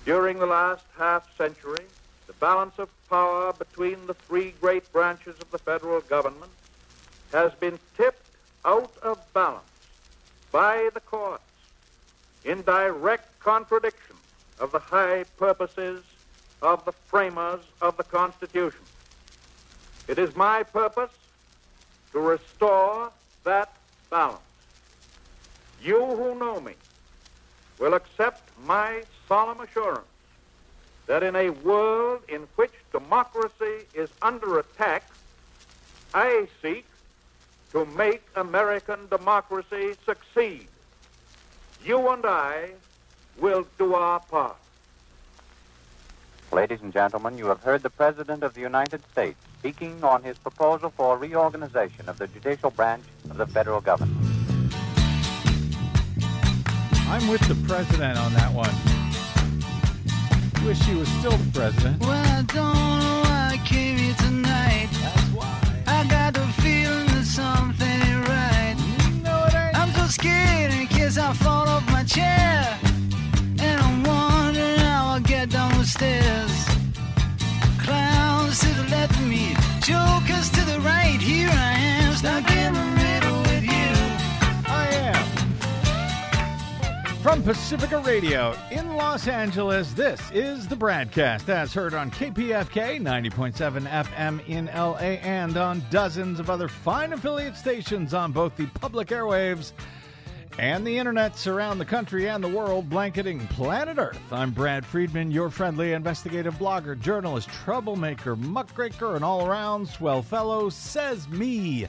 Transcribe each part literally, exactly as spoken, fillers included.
During the last half-century, the balance of power between the three great branches of the federal government has been tipped out of balance by the courts in direct contradiction of the high purposes of the framers of the Constitution. It is my purpose to restore that balance. You who know me will accept my solemn assurance that in a world in which democracy is under attack, I seek to make American democracy succeed. You and I will do our part. Ladies and gentlemen, you have heard the President of the United States speaking on his proposal for reorganization of the judicial branch of the federal government. I'm with the President on that one. Wish he was still the President. Well, I don't know why I came here tonight. That's why. I got the feeling that something ain't right. No, it ain't. I'm so scared in case I fall off my chair. And I'm wondering how I'll get down the stairs. Clowns to the left of me, jokers to the right. Here I am, stuck in the middle with you. I am. From Pacifica Radio in Los Angeles, this is the Bradcast, as heard on K P F K ninety point seven F M in L A and on dozens of other fine affiliate stations on both the public airwaves and the internets around the country and the world, blanketing planet Earth. I'm Brad Friedman, your friendly investigative blogger, journalist, troublemaker, muckraker, and all-around swell fellow, says me,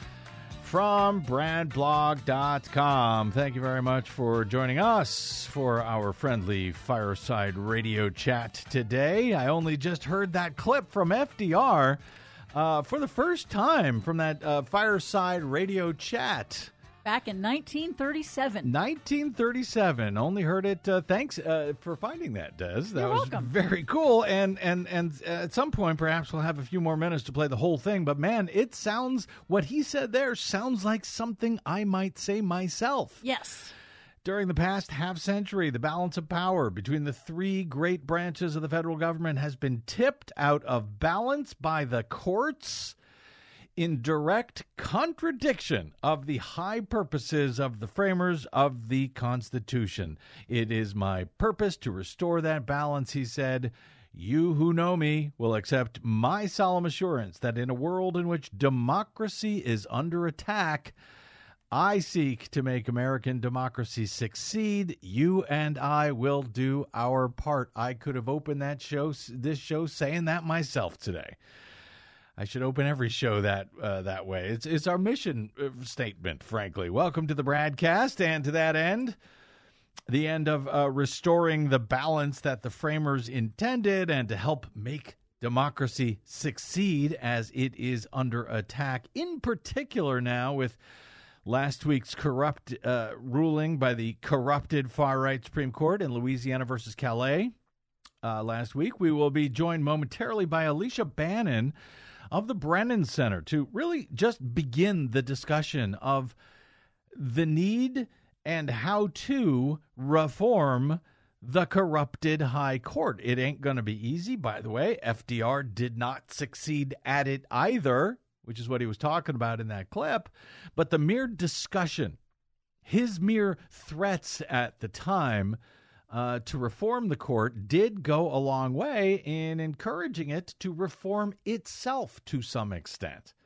from brad blog dot com. Thank you very much for joining us for our friendly fireside radio chat today. I only just heard that clip from F D R uh, for the first time from that uh, fireside radio chat. Back in nineteen thirty-seven. nineteen thirty-seven. Only heard it. Uh, thanks uh, for finding that, Des. That You're was welcome. very cool. And and and at some point, perhaps we'll have a few more minutes to play the whole thing. But man, it sounds, what he said there sounds like something I might say myself. Yes. During the past half century, the balance of power between the three great branches of the federal government has been tipped out of balance by the courts, in direct contradiction of the high purposes of the framers of the Constitution. It is my purpose to restore that balance, he said. You who know me will accept my solemn assurance that in a world in which democracy is under attack, I seek to make American democracy succeed. You and I will do our part. I could have opened that show, this show, saying that myself today. I should open every show that uh, that way. It's it's our mission statement, frankly. Welcome to the Bradcast, and to that end, the end of uh, restoring the balance that the framers intended, and to help make democracy succeed as it is under attack, in particular now with last week's corrupt uh, ruling by the corrupted far-right Supreme Court in Louisiana versus Calais uh, last week. We will be joined momentarily by Alicia Bannon of the Brennan Center to really just begin the discussion of the need and how to reform the corrupted high court. It ain't going to be easy, by the way. F D R did not succeed at it either, which is what he was talking about in that clip. But the mere discussion, his mere threats at the time Uh, to reform the court did go a long way in encouraging it to reform itself to some extent.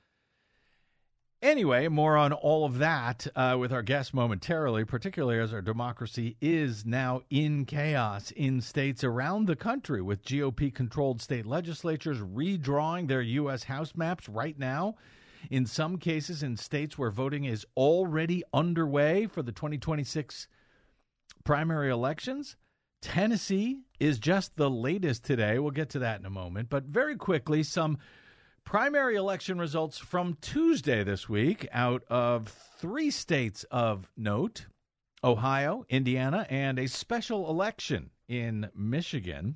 Anyway, more on all of that uh, with our guest momentarily, particularly as our democracy is now in chaos in states around the country, with G O P-controlled state legislatures redrawing their U S House maps right now, in some cases in states where voting is already underway for the twenty twenty-six primary elections. Tennessee is just the latest today. We'll get to that in a moment. But very quickly, some primary election results from Tuesday this week out of three states of note: Ohio, Indiana, and a special election in Michigan.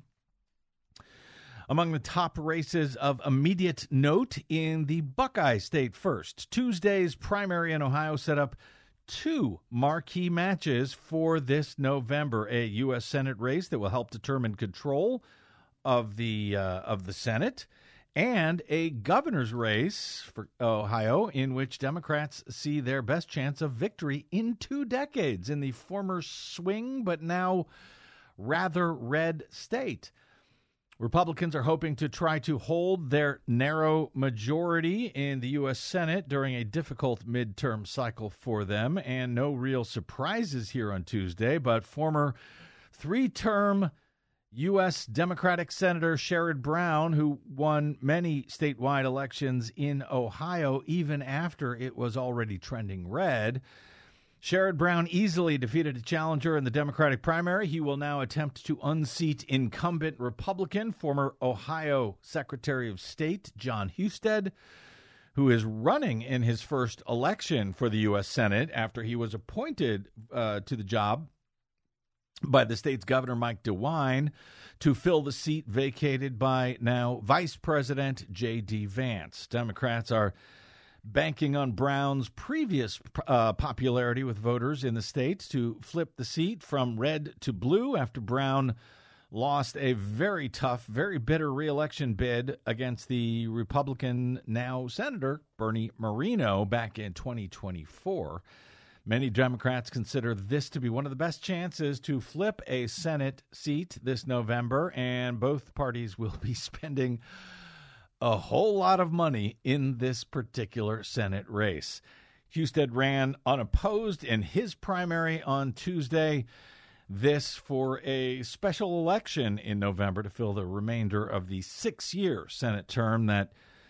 Among the top races of immediate note in the Buckeye State first, Tuesday's primary in Ohio set up two marquee matches for this November, a U S Senate race that will help determine control of the uh, of the Senate, and a governor's race for Ohio in which Democrats see their best chance of victory in two decades in the former swing but now rather red state. Republicans are hoping to try to hold their narrow majority in the U S Senate during a difficult midterm cycle for them, and no real surprises here on Tuesday, but former three-term U S Democratic Senator Sherrod Brown, who won many statewide elections in Ohio even after it was already trending red. Sherrod Brown easily defeated a challenger in the Democratic primary. He will now attempt to unseat incumbent Republican, former Ohio Secretary of State Jon Husted, who is running in his first election for the U S Senate after he was appointed uh, to the job by the state's Governor Mike DeWine to fill the seat vacated by now Vice President J D. Vance. Democrats are banking on Brown's previous uh, popularity with voters in the state to flip the seat from red to blue after Brown lost a very tough, very bitter reelection bid against the Republican now Senator Bernie Moreno back in twenty twenty-four. Many Democrats consider this to be one of the best chances to flip a Senate seat this November, and both parties will be spending a whole lot of money in this particular Senate race. Husted ran unopposed in his primary on Tuesday. This for a special election in November to fill the remainder of the six-year Senate term that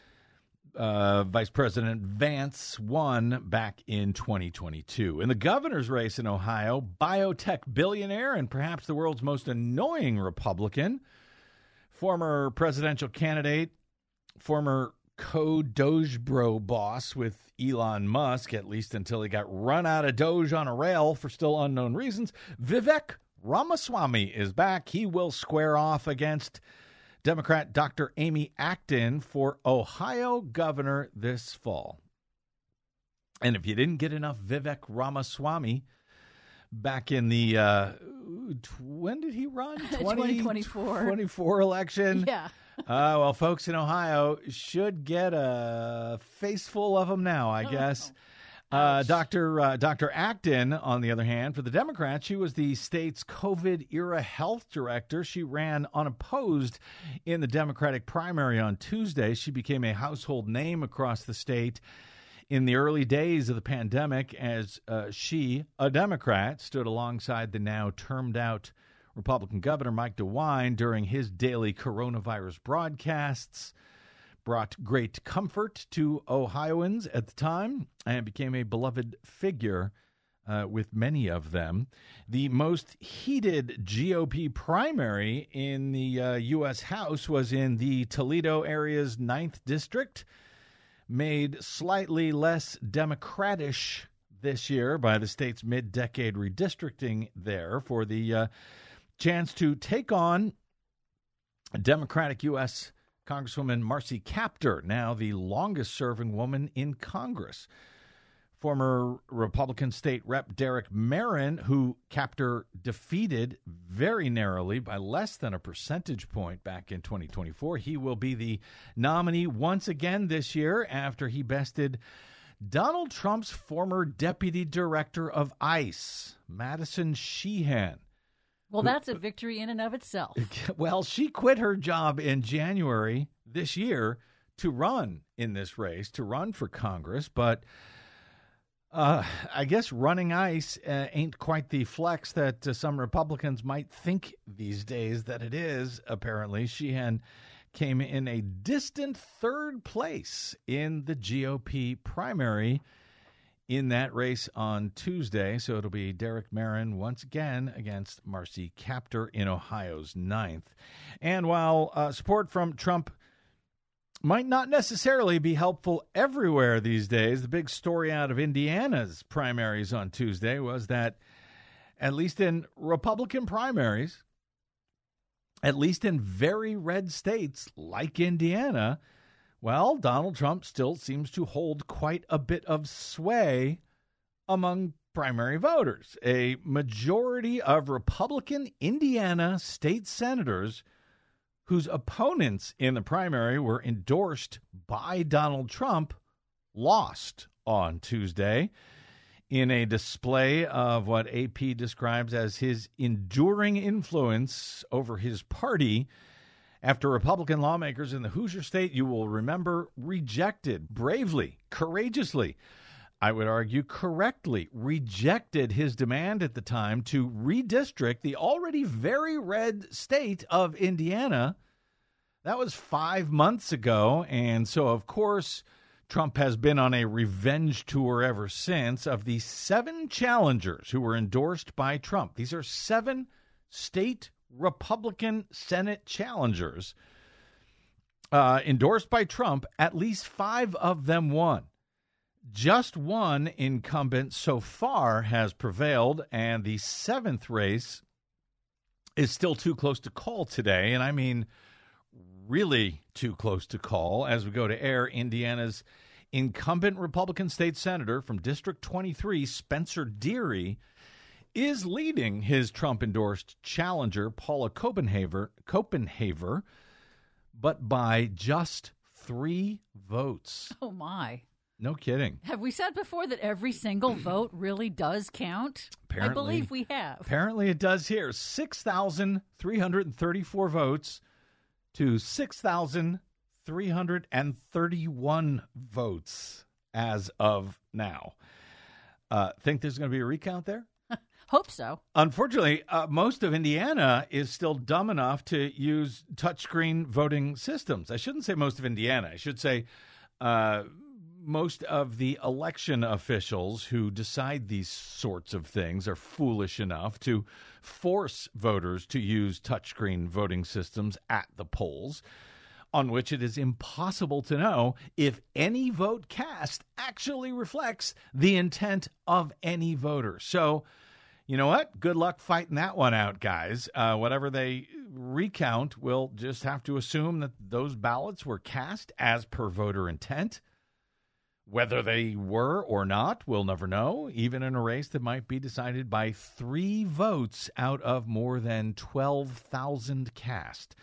uh, Vice President Vance won back in twenty twenty-two. In the governor's race in Ohio, biotech billionaire and perhaps the world's most annoying Republican, former presidential candidate, former co-Dogebro boss with Elon Musk, at least until he got run out of Doge on a rail for still unknown reasons, Vivek Ramaswamy is back. He will square off against Democrat Doctor Amy Acton for Ohio governor this fall. And if you didn't get enough Vivek Ramaswamy back in the, uh, when did he run? twenty twenty-four twenty-four election. Yeah. Uh, well, folks in Ohio should get a face full of them now, I guess. Uh, Doctor Uh, Doctor Acton, on the other hand, for the Democrats, she was the state's COVID-era health director. She ran unopposed in the Democratic primary on Tuesday. She became a household name across the state in the early days of the pandemic as uh, she, a Democrat, stood alongside the now termed-out Republican Governor Mike DeWine during his daily coronavirus broadcasts, brought great comfort to Ohioans at the time, and became a beloved figure uh, with many of them. The most heated G O P primary in the uh, U S House was in the Toledo area's ninth District, made slightly less Democratish this year by the state's mid-decade redistricting there for the uh, chance to take on Democratic U S Congresswoman Marcy Kaptur, now the longest-serving woman in Congress. Former Republican State Rep Derek Marin, who Kaptur defeated very narrowly by less than a percentage point back in twenty twenty-four. He will be the nominee once again this year after he bested Donald Trump's former deputy director of ICE, Madison Sheehan. Well, that's a victory in and of itself. Well, she quit her job in January this year to run in this race, to run for Congress. But uh, I guess running ICE uh, ain't quite the flex that uh, some Republicans might think these days that it is, apparently. Sheehan came in a distant third place in the G O P primary in that race on Tuesday. So it'll be Derek Marin once again against Marcy Kaptur in Ohio's ninth. And while uh, support from Trump might not necessarily be helpful everywhere these days, the big story out of Indiana's primaries on Tuesday was that, at least in Republican primaries, at least in very red states like Indiana, well, Donald Trump still seems to hold quite a bit of sway among primary voters. A majority of Republican Indiana state senators whose opponents in the primary were endorsed by Donald Trump lost on Tuesday in a display of what A P describes as his enduring influence over his party after Republican lawmakers in the Hoosier State, you will remember, rejected bravely, courageously, I would argue correctly, rejected his demand at the time to redistrict the already very red state of Indiana. That was five months ago, and so, of course, Trump has been on a revenge tour ever since. Of the seven challengers who were endorsed by Trump, these are seven state Republican Senate challengers uh, endorsed by Trump. At least five of them won. Just one incumbent so far has prevailed, and the seventh race is still too close to call today. And I mean really too close to call. As we go to air, Indiana's incumbent Republican state senator from District twenty-three, Spencer Deery, is leading his Trump-endorsed challenger, Paula Copenhaver, Copenhaver, but by just three votes. Oh, my. No kidding. Have we said before that every single vote really does count? Apparently, I believe we have. Apparently it does here. six thousand three hundred thirty-four votes to six thousand three hundred thirty-one votes as of now. Uh, think there's going to be a recount there? Hope so. Unfortunately, uh, most of Indiana is still dumb enough to use touchscreen voting systems. I shouldn't say most of Indiana. I should say uh, most of the election officials who decide these sorts of things are foolish enough to force voters to use touchscreen voting systems at the polls, on which it is impossible to know if any vote cast actually reflects the intent of any voter. So, you know what? Good luck fighting that one out, guys. Uh, whatever they recount, we'll just have to assume that those ballots were cast as per voter intent. Whether they were or not, we'll never know, even in a race that might be decided by three votes out of more than twelve thousand cast.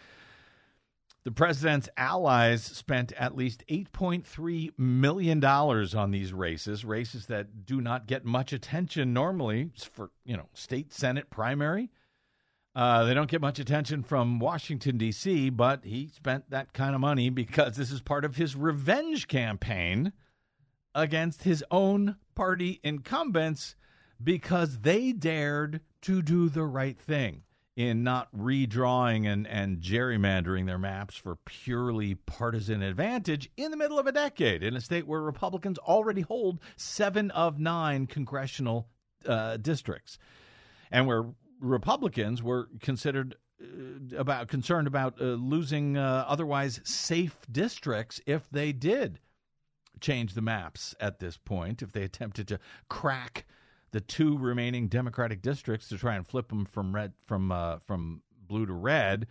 The president's allies spent at least eight point three million dollars on these races, races that do not get much attention normally for, you know, state Senate primary. Uh, they don't get much attention from Washington, D C, but he spent that kind of money because this is part of his revenge campaign against his own party incumbents because they dared to do the right thing in not redrawing and, and gerrymandering their maps for purely partisan advantage in the middle of a decade in a state where Republicans already hold seven of nine congressional uh, districts, and where Republicans were considered uh, about concerned about uh, losing uh, otherwise safe districts if they did change the maps at this point, if they attempted to crack the two remaining Democratic districts to try and flip them from red from uh, from blue to red.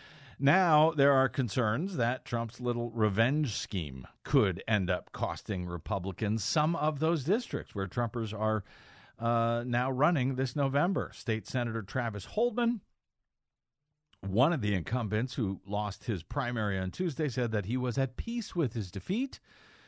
Now there are concerns that Trump's little revenge scheme could end up costing Republicans some of those districts where Trumpers are uh, now running this November. State Senator Travis Holdman, one of the incumbents who lost his primary on Tuesday, said that he was at peace with his defeat.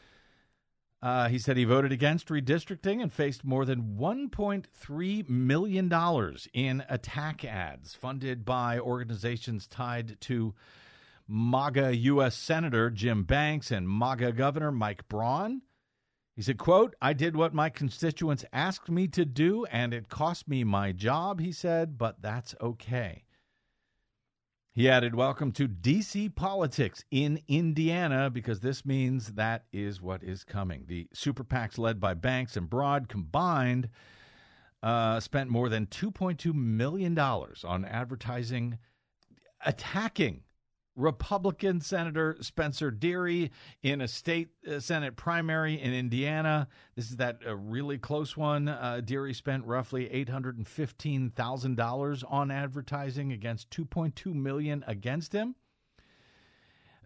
Uh, he said he voted against redistricting and faced more than one point three million dollars in attack ads funded by organizations tied to MAGA U S Senator Jim Banks and MAGA Governor Mike Braun. He said, quote, "I did what my constituents asked me to do, and it cost me my job," he said, "but that's okay." He added, "Welcome to D C politics in Indiana, because this means that is what is coming." The super PACs led by Banks and Broad combined uh, spent more than two point two million dollars on advertising attacking Republican Senator Spencer Deery in a state uh, Senate primary in Indiana. This is that uh, really close one. Uh, Deery spent roughly eight hundred fifteen thousand dollars on advertising against two point two million dollars against him.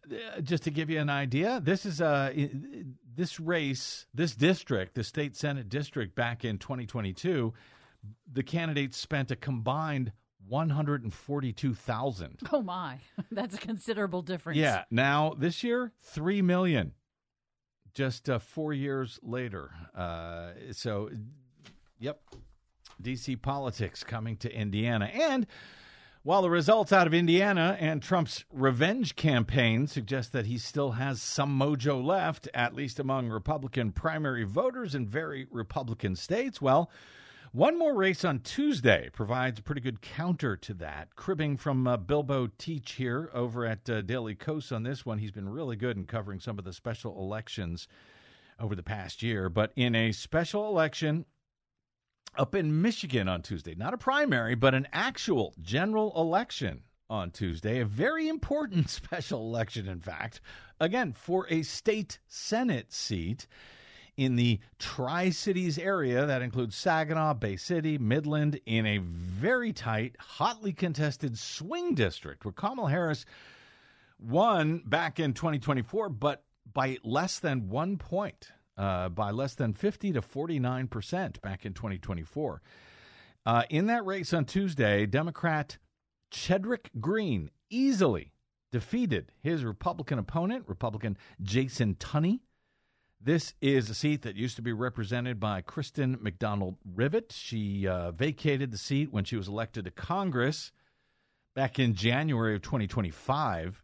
uh, just to give you an idea, this is uh, this race, this district, the state Senate district back in twenty twenty-two, the candidates spent a combined one hundred forty-two thousand dollars. Oh, my. That's a considerable difference. Yeah. Now, this year, three million dollars. Just uh, four years later. Uh, so, yep, D C politics coming to Indiana. And while the results out of Indiana and Trump's revenge campaign suggest that he still has some mojo left, at least among Republican primary voters in very Republican states, well, one more race on Tuesday provides a pretty good counter to that. Cribbing from uh, Bilbo Teach here over at uh, Daily Kos on this one. He's been really good in covering some of the special elections over the past year. But in a special election up in Michigan on Tuesday, not a primary, but an actual general election on Tuesday, a very important special election, in fact, again, for a state Senate seat in the Tri-Cities area. That includes Saginaw, Bay City, Midland, in a very tight, hotly contested swing district where Kamala Harris won back in twenty twenty-four, but by less than one point, uh, by less than fifty to forty-nine percent back in twenty twenty-four. Uh, in that race on Tuesday, Democrat Chedrick Green easily defeated his Republican opponent, Republican Jason Tunney. This is a seat that used to be represented by Kristen McDonald-Rivet. She uh, vacated the seat when she was elected to Congress back in January of twenty twenty-five.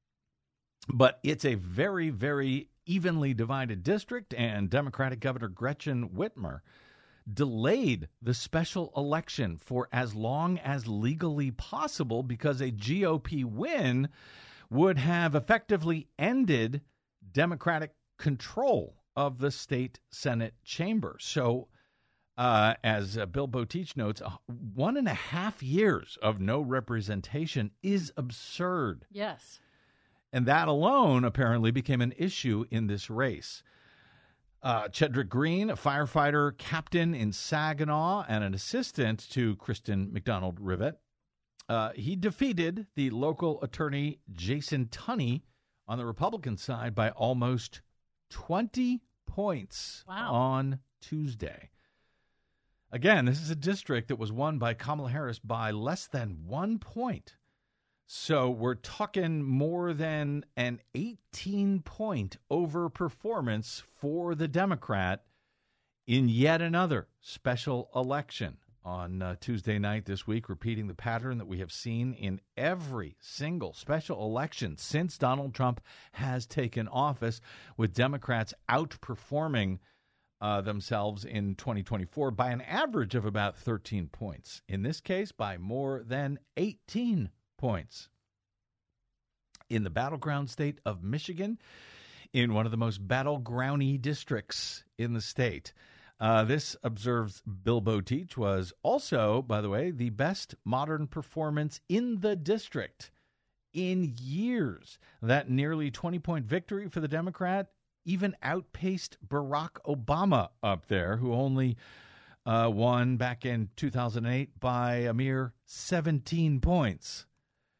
But it's a very, very evenly divided district, and Democratic Governor Gretchen Whitmer delayed the special election for as long as legally possible because a G O P win would have effectively ended Democratic control of the state Senate chamber. So, uh, as uh, Bilbo Teach notes, uh, one and a half years of no representation is absurd. Yes. And that alone apparently became an issue in this race. Uh, Chedrick Green, a firefighter captain in Saginaw and an assistant to Kristen McDonald-Rivet, uh, he defeated the local attorney Jason Tunney on the Republican side by almost twenty points wow. on Tuesday. Again, this is a district that was won by Kamala Harris by less than one point. So we're talking more than an eighteen-point overperformance for the Democrat in yet another special election on uh, Tuesday night this week, repeating the pattern that we have seen in every single special election since Donald Trump has taken office, with Democrats outperforming uh, themselves in twenty twenty-four by an average of about thirteen points. In this case, by more than eighteen points. In the battleground state of Michigan, in one of the most battlegroundy districts in the state. Uh, this, observes Bilbo Teach, was also, by the way, the best modern performance in the district in years. That nearly twenty-point victory for the Democrat even outpaced Barack Obama up there, who only uh, won back in two thousand eight by a mere seventeen points.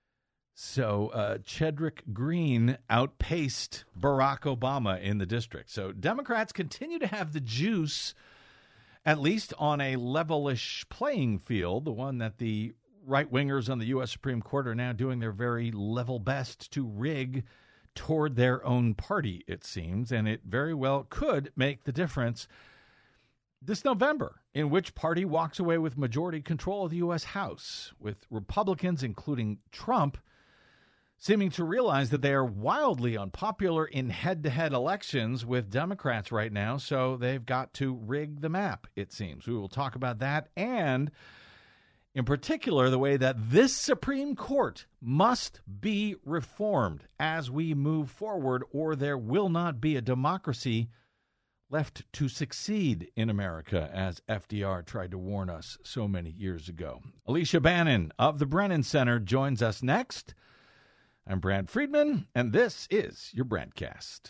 So uh, Chedrick Green outpaced Barack Obama in the district. So Democrats continue to have the juice, at least on a levelish playing field, the one that the right-wingers on the U S Supreme Court are now doing their very level best to rig toward their own party, it seems, and it very well could make the difference this November in which party walks away with majority control of the U S House, with Republicans, including Trump, seeming to realize that they are wildly unpopular in head-to-head elections with Democrats right now, so they've got to rig the map, it seems. We will talk about that, and in particular, the way that this Supreme Court must be reformed as we move forward, or there will not be a democracy left to succeed in America, as F D R tried to warn us so many years ago. Alicia Bannon of the Brennan Center joins us next. I'm Brad Friedman, and this is your Bradcast.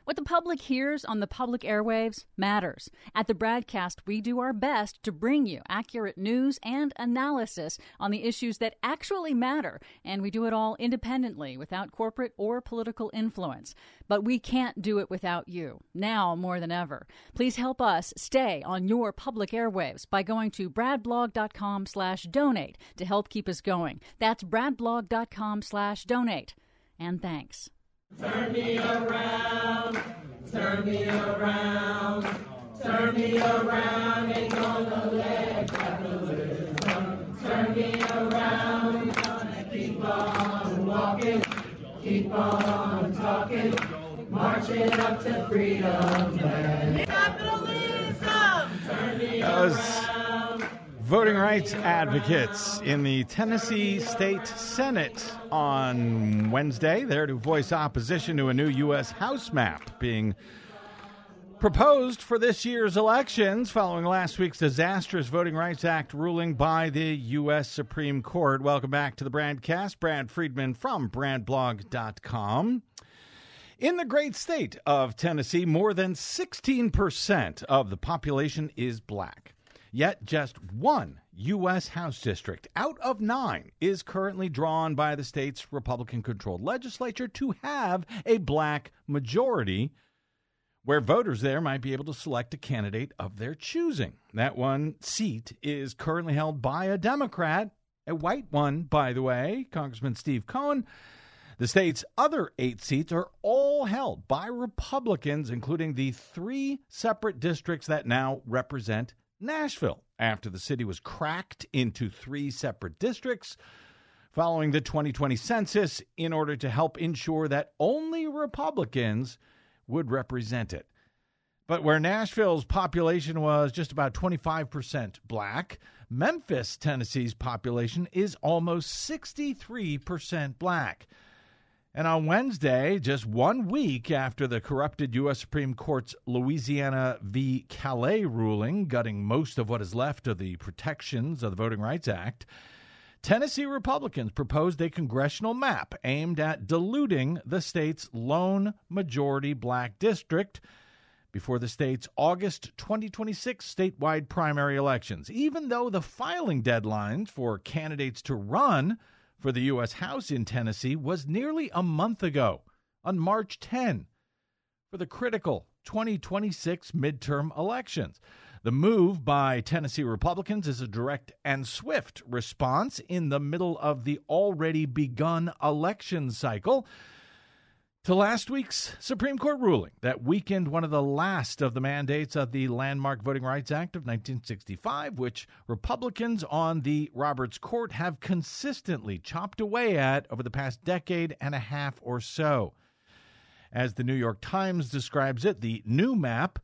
What the public hears on the public airwaves matters. At the BradCast, we do our best to bring you accurate news and analysis on the issues that actually matter, and we do it all independently, without corporate or political influence. But we can't do it without you, now more than ever. Please help us stay on your public airwaves by going to bradblog.com slash donate to help keep us going. That's bradblog.com slash donate. And thanks. Turn me around, turn me around, turn me around, ain't gonna let capitalism turn me around, gonna keep on walking, keep on talking, marching up to freedom land. Capitalism, turn me around. Voting rights advocates in the Tennessee State Senate on Wednesday, there to voice opposition to a new U S House map being proposed for this year's elections following last week's disastrous Voting Rights Act ruling by the U S Supreme Court. Welcome back to the BradCast. Brad Friedman from brad blog dot com. In the great state of Tennessee, more than sixteen percent of the population is black. Yet just one U S House district out of nine is currently drawn by the state's Republican-controlled legislature to have a black majority, where voters there might be able to select a candidate of their choosing. That one seat is currently held by a Democrat, a white one, by the way, Congressman Steve Cohen. The state's other eight seats are all held by Republicans, including the three separate districts that now represent Nashville, after the city was cracked into three separate districts following the twenty twenty census in order to help ensure that only Republicans would represent it. But where Nashville's population was just about twenty-five percent black, Memphis, Tennessee's population is almost sixty-three percent black. And on Wednesday, just one week after the corrupted U S Supreme Court's Louisiana v. Calais ruling, gutting most of what is left of the protections of the Voting Rights Act, Tennessee Republicans proposed a congressional map aimed at diluting the state's lone majority black district before the state's August twenty twenty-six statewide primary elections, even though the filing deadlines for candidates to run for the U S House in Tennessee was nearly a month ago, on March tenth, for the critical twenty twenty-six midterm elections. The move by Tennessee Republicans is a direct and swift response in the middle of the already begun election cycle to last week's Supreme Court ruling that weakened one of the last of the mandates of the landmark Voting Rights Act of nineteen sixty-five, which Republicans on the Roberts Court have consistently chopped away at over the past decade and a half or so. As the New York Times describes it, the new map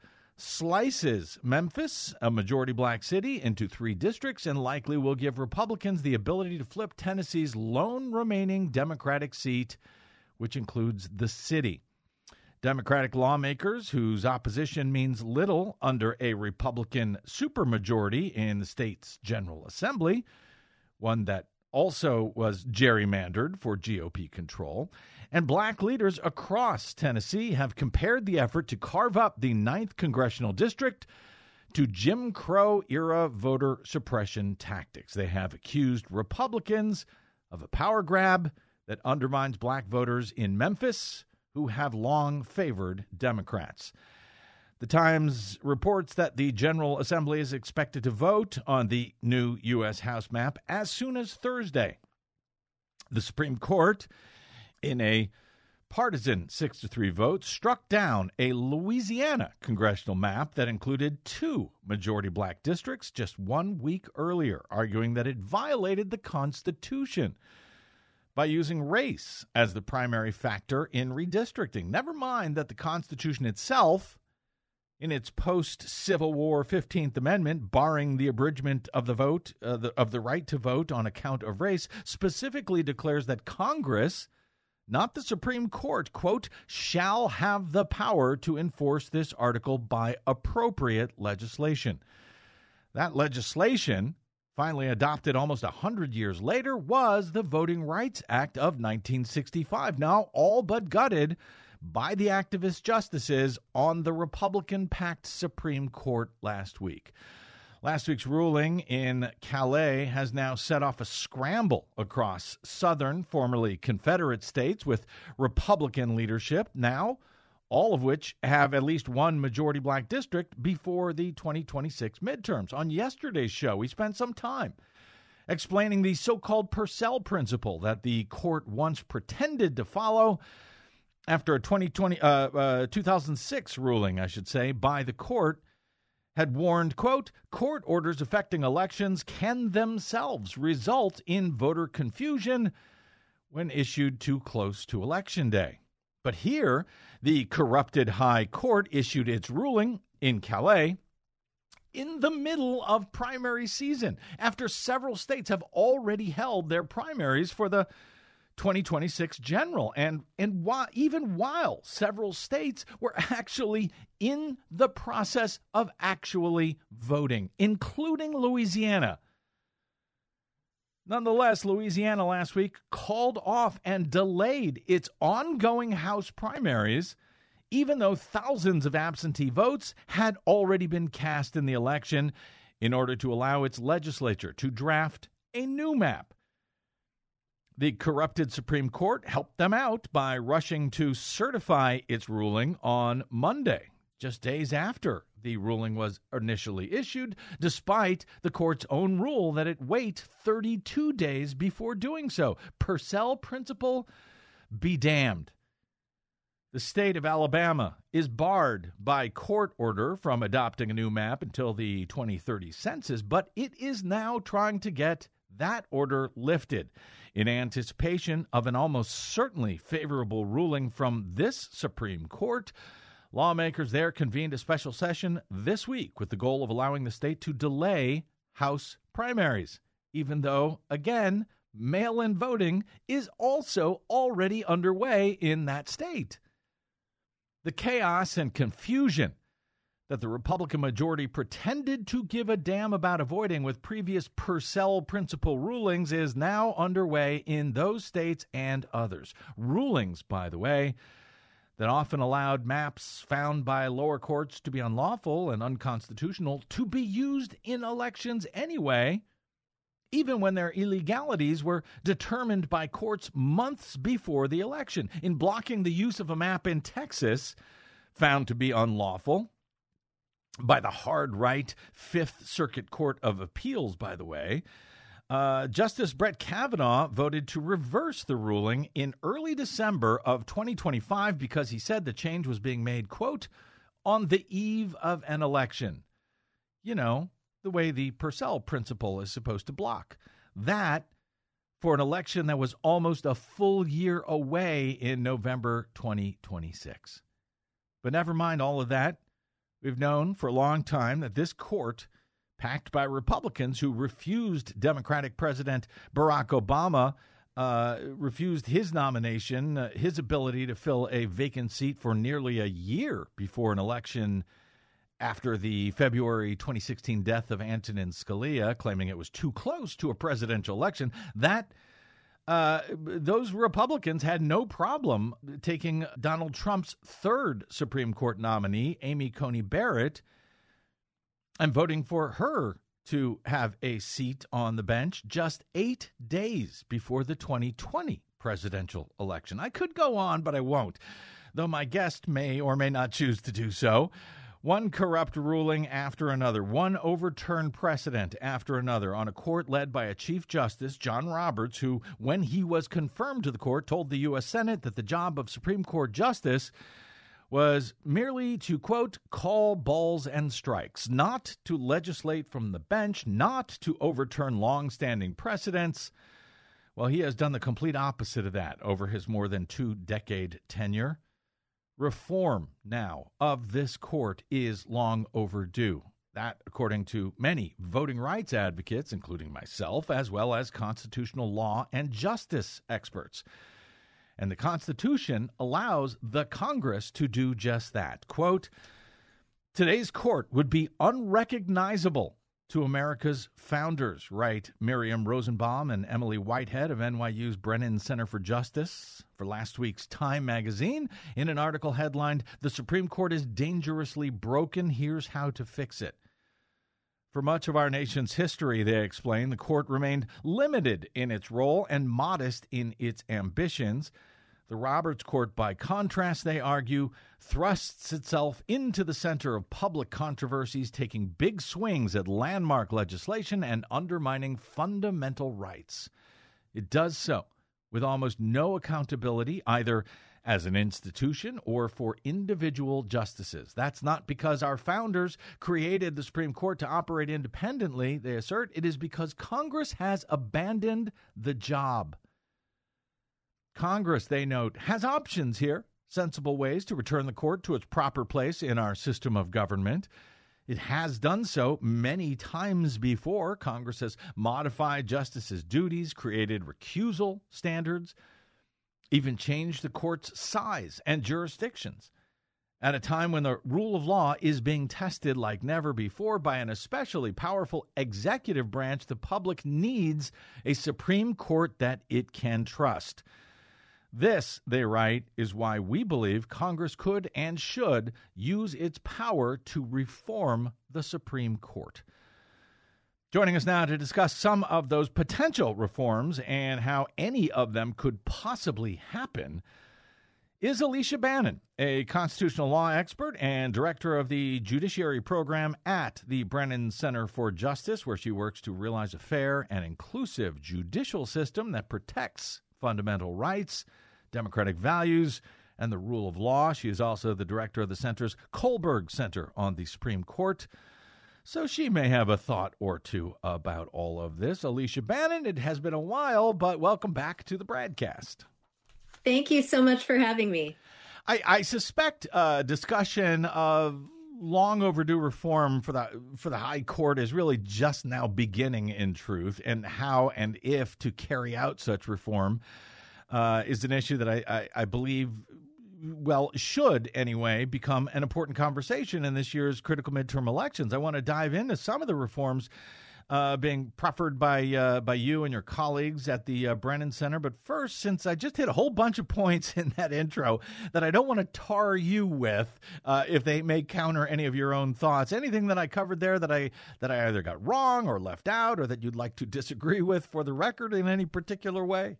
slices Memphis, a majority black city, into three districts and likely will give Republicans the ability to flip Tennessee's lone remaining Democratic seat, which includes the city. Democratic lawmakers, whose opposition means little under a Republican supermajority in the state's General Assembly, one that also was gerrymandered for G O P control, and black leaders across Tennessee have compared the effort to carve up the ninth Congressional District to Jim Crow-era voter suppression tactics. They have accused Republicans of a power grab that undermines black voters in Memphis who have long favored Democrats. The Times reports that the General Assembly is expected to vote on the new U S House map as soon as Thursday. The Supreme Court, in a partisan six to three vote, struck down a Louisiana congressional map that included two majority black districts just one week earlier, arguing that it violated the Constitution by using race as the primary factor in redistricting. Never mind that the Constitution itself, in its post-Civil War fifteenth Amendment, barring the abridgment of the vote, uh, the, of the right to vote on account of race, specifically declares that Congress, not the Supreme Court, quote, shall have the power to enforce this article by appropriate legislation. That legislation, finally adopted almost one hundred years later, was the Voting Rights Act of nineteen sixty-five, now all but gutted by the activist justices on the Republican-packed Supreme Court last week. Last week's ruling in Calais has now set off a scramble across southern, formerly Confederate states with Republican leadership, now all of which have at least one majority black district before the twenty twenty-six midterms. On yesterday's show, we spent some time explaining the so-called Purcell principle that the court once pretended to follow after a twenty twenty, uh, uh, two thousand six ruling, I should say, by the court had warned, quote, court orders affecting elections can themselves result in voter confusion when issued too close to Election Day. But here, the corrupted High Court issued its ruling in Calais in the middle of primary season, after several states have already held their primaries for the twenty twenty-six general, and and why, even while several states were actually in the process of actually voting, including Louisiana. Nonetheless, Louisiana last week called off and delayed its ongoing House primaries, even though thousands of absentee votes had already been cast in the election, in order to allow its legislature to draft a new map. The corrupted Supreme Court helped them out by rushing to certify its ruling on Monday, just days after the ruling was initially issued, despite the court's own rule that it wait thirty-two days before doing so. Purcell principle be damned. The state of Alabama is barred by court order from adopting a new map until the twenty thirty census, but it is now trying to get that order lifted in anticipation of an almost certainly favorable ruling from this Supreme Court. Lawmakers there convened a special session this week with the goal of allowing the state to delay House primaries, even though, again, mail-in voting is also already underway in that state. The chaos and confusion that the Republican majority pretended to give a damn about avoiding with previous Purcell principle rulings is now underway in those states and others. Rulings, by the way, that often allowed maps found by lower courts to be unlawful and unconstitutional to be used in elections anyway, even when their illegalities were determined by courts months before the election. In blocking the use of a map in Texas, found to be unlawful by the hard-right Fifth Circuit Court of Appeals, by the way, uh, Justice Brett Kavanaugh voted to reverse the ruling in early December of twenty twenty-five because he said the change was being made, quote, on the eve of an election. You know, the way the Purcell principle is supposed to block. That for an election that was almost a full year away in November twenty twenty-six. But never mind all of that. We've known for a long time that this court, packed by Republicans who refused Democratic President Barack Obama, uh, refused his nomination, uh, his ability to fill a vacant seat for nearly a year before an election after the February twenty sixteen death of Antonin Scalia, claiming it was too close to a presidential election. That Uh, those Republicans had no problem taking Donald Trump's third Supreme Court nominee, Amy Coney Barrett, and voting for her to have a seat on the bench just eight days before the twenty twenty presidential election. I could go on, but I won't, though my guest may or may not choose to do so. One corrupt ruling after another, one overturned precedent after another on a court led by a Chief Justice, John Roberts, who, when he was confirmed to the court, told the U S Senate that the job of Supreme Court Justice was merely to, quote, call balls and strikes, not to legislate from the bench, not to overturn long-standing precedents. Well, he has done the complete opposite of that over his more than two-decade tenure. Reform now of this court is long overdue. That, according to many voting rights advocates, including myself, as well as constitutional law and justice experts. And the Constitution allows the Congress to do just that. Quote, today's court would be unrecognizable to America's founders, write Miriam Rosenbaum and Emily Whitehead of N Y U's Brennan Center for Justice for last week's Time magazine in an article headlined, "The Supreme Court is dangerously broken. Here's how to fix it." For much of our nation's history, they explain, the court remained limited in its role and modest in its ambitions. The Roberts Court, by contrast, they argue, thrusts itself into the center of public controversies, taking big swings at landmark legislation and undermining fundamental rights. It does so with almost no accountability, either as an institution or for individual justices. That's not because our founders created the Supreme Court to operate independently, they assert. It is because Congress has abandoned the job. Congress, they note, has options here, sensible ways to return the court to its proper place in our system of government. It has done so many times before. Congress has modified justices' duties, created recusal standards, even changed the court's size and jurisdictions. At a time when the rule of law is being tested like never before by an especially powerful executive branch, the public needs a Supreme Court that it can trust. This, they write, is why we believe Congress could and should use its power to reform the Supreme Court. Joining us now to discuss some of those potential reforms and how any of them could possibly happen is Alicia Bannon, a constitutional law expert and director of the Judiciary Program at the Brennan Center for Justice, where she works to realize a fair and inclusive judicial system that protects fundamental rights, democratic values, and the rule of law. She is also the director of the center's Kohlberg Center on the Supreme Court, so she may have a thought or two about all of this. Alicia Bannon, it has been a while, but welcome back to the Bradcast. Thank you so much for having me. I, I suspect a discussion of long overdue reform for the for the High Court is really just now beginning, in truth, and how and if to carry out such reform uh, is an issue that I, I, I believe, well, should anyway, become an important conversation in this year's critical midterm elections. I want to dive into some of the reforms uh, being proffered by uh, by you and your colleagues at the uh, Brennan Center. But first, since I just hit a whole bunch of points in that intro that I don't want to tar you with, uh, if they may counter any of your own thoughts, anything that I covered there that I that I either got wrong or left out or that you'd like to disagree with for the record in any particular way?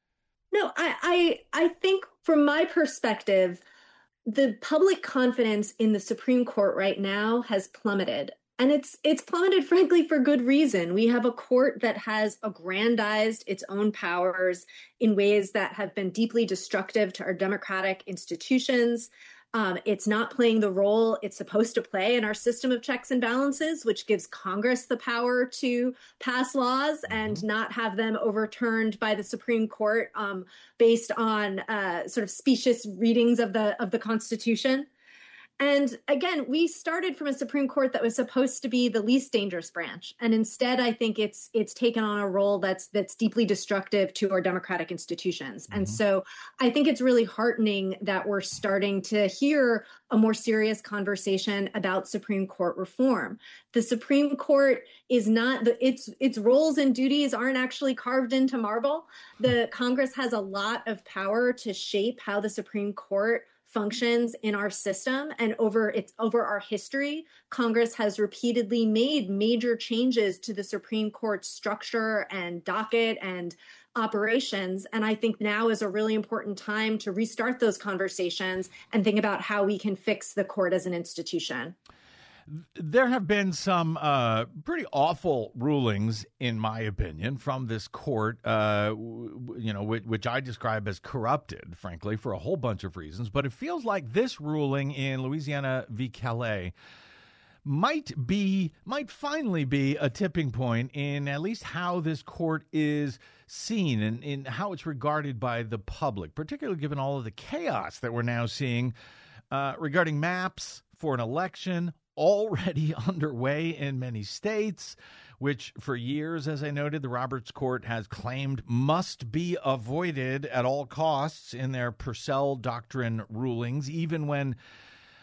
No, I, I, I think from my perspective, the public confidence in the Supreme Court right now has plummeted. And it's it's plummeted, frankly, for good reason. We have a court that has aggrandized its own powers in ways that have been deeply destructive to our democratic institutions. Um, it's not playing the role it's supposed to play in our system of checks and balances, which gives Congress the power to pass laws and not have them overturned by the Supreme Court um, based on uh, sort of specious readings of the of the Constitution. And again, we started from a Supreme Court that was supposed to be the least dangerous branch. And instead, I think it's it's taken on a role that's that's deeply destructive to our democratic institutions. Mm-hmm. And so I think it's really heartening that we're starting to hear a more serious conversation about Supreme Court reform. The Supreme Court is not, the, its its roles and duties aren't actually carved into marble. The Congress has a lot of power to shape how the Supreme Court functions in our system, and over its over our history, Congress has repeatedly made major changes to the Supreme Court's structure and docket and operations. And I think now is a really important time to restart those conversations and think about how we can fix the court as an institution. There have been some uh, pretty awful rulings, in my opinion, from this court, uh, w- you know, which, which I describe as corrupted, frankly, for a whole bunch of reasons. But it feels like this ruling in Louisiana v. Calais might be, might finally be a tipping point in at least how this court is seen and in how it's regarded by the public, particularly given all of the chaos that we're now seeing uh, regarding maps for an election already underway in many states, which for years, as I noted, the Roberts Court has claimed must be avoided at all costs in their Purcell Doctrine rulings, even when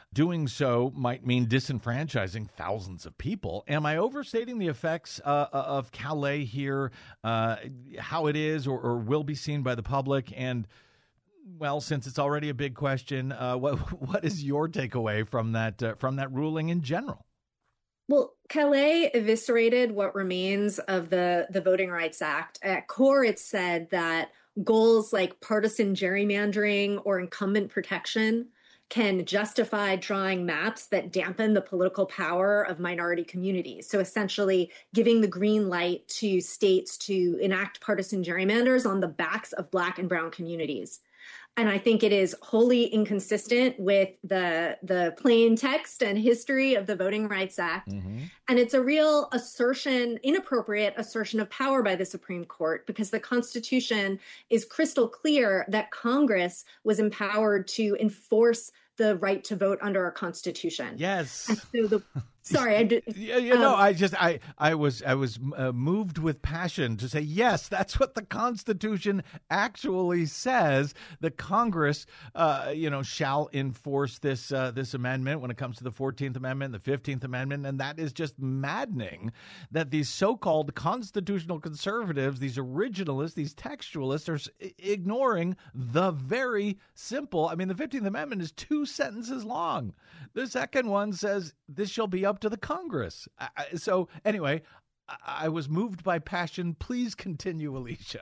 doing so might mean disenfranchising thousands of people. Am I overstating the effects uh, of Calais here, uh, how it is or, or will be seen by the public? And, well, since it's already a big question, uh, what what is your takeaway from that uh, from that ruling in general? Well, Calais eviscerated what remains of the, the Voting Rights Act. At core, it said that goals like partisan gerrymandering or incumbent protection can justify drawing maps that dampen the political power of minority communities. So essentially giving the green light to states to enact partisan gerrymanders on the backs of Black and Brown communities. And I think it is wholly inconsistent with the the plain text and history of the Voting Rights Act. Mm-hmm. And it's a real assertion, inappropriate assertion of power by the Supreme Court, because the Constitution is crystal clear that Congress was empowered to enforce the right to vote under our Constitution. Yes. And so the Sorry, I did. Yeah, you know, um, I just I I was I was uh, moved with passion to say yes. That's what the Constitution actually says. The Congress, uh, you know, shall enforce this uh, this amendment when it comes to the fourteenth Amendment, the fifteenth Amendment, and that is just maddening. That these so-called constitutional conservatives, these originalists, these textualists, are s- ignoring the very simple. I mean, the fifteenth Amendment is two sentences long. The second one says this shall be up to the Congress. I, so anyway, I, I was moved by passion. Please continue, Alicia.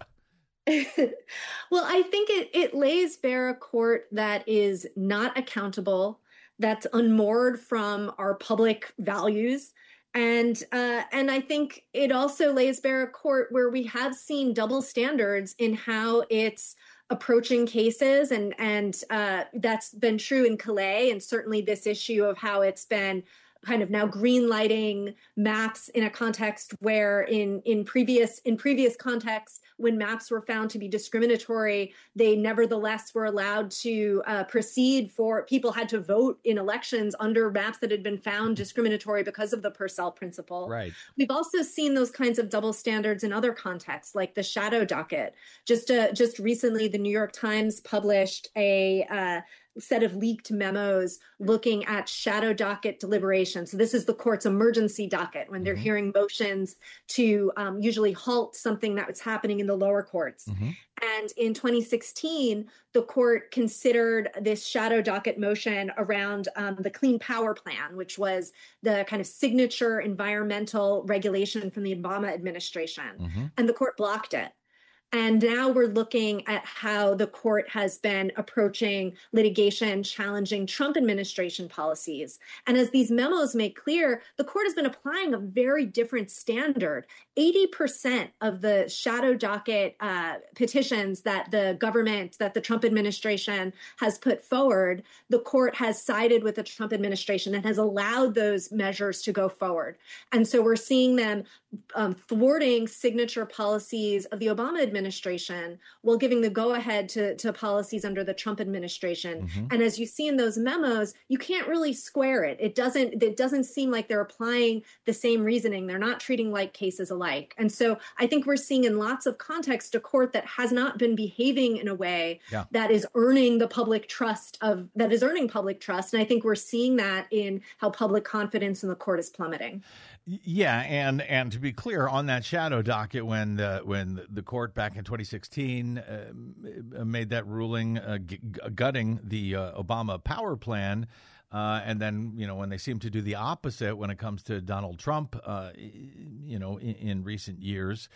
Well, I think it, it lays bare a court that is not accountable, that's unmoored from our public values. And uh, and I think it also lays bare a court where we have seen double standards in how it's approaching cases, and and uh, that's been true in Calais, and certainly this issue of how it's been kind of now green lighting maps in a context where in in previous in previous contexts, when maps were found to be discriminatory, they nevertheless were allowed to uh, proceed for people had to vote in elections under maps that had been found discriminatory because of the Purcell principle. Right. We've also seen those kinds of double standards in other contexts, like the shadow docket. Just uh, just recently, the New York Times published a uh, set of leaked memos looking at shadow docket deliberations. So this is the court's emergency docket when they're mm-hmm. hearing motions to um, usually halt something that was happening in the lower courts. Mm-hmm. And in twenty sixteen, the court considered this shadow docket motion around um, the Clean Power Plan, which was the kind of signature environmental regulation from the Obama administration. Mm-hmm. And the court blocked it. And now we're looking at how the court has been approaching litigation challenging Trump administration policies. And as these memos make clear, the court has been applying a very different standard. eighty percent of the shadow docket uh, petitions that the government, that the Trump administration has put forward, the court has sided with the Trump administration and has allowed those measures to go forward. And so we're seeing them um, thwarting signature policies of the Obama administration administration while giving the go-ahead to, to policies under the Trump administration. Mm-hmm. And as you see in those memos, you can't really square it. It doesn't, it doesn't seem like they're applying the same reasoning. They're not treating like cases alike. And so I think we're seeing in lots of context a court that has not been behaving in a way yeah. that is earning the public trust of, that is earning public trust. And I think we're seeing that in how public confidence in the court is plummeting. Yeah, and and to be clear, on that shadow docket, when the when the court back in twenty sixteen uh, made that ruling uh, g- gutting the uh, Obama power plan, uh, and then you know when they seem to do the opposite when it comes to Donald Trump, uh, you know, in, in recent years.